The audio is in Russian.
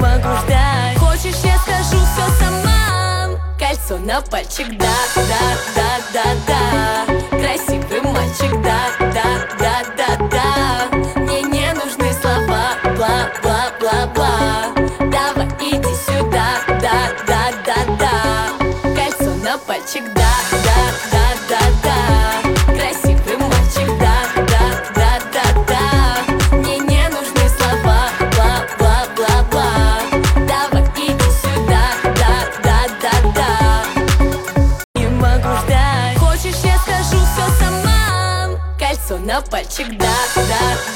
могу ждать. Хочешь, я скажу все сама? Кольцо на пальчик, да, да, да, да, да. Красивый мальчик, да, да, да, да, да. Мне не нужны слова, бла, бла, бла, бла. Давай иди сюда, да, да, да, да. Кольцо на пальчик, да, да, да, да, да. Красивый мальчик, да, да, да, да, да. Мне не нужны слова, бла, бла, бла, бла. Давай иди сюда, да, да, да, да. Не могу ждать. Хочешь, я скажу все сама? Кольцо на пальчик, да, да.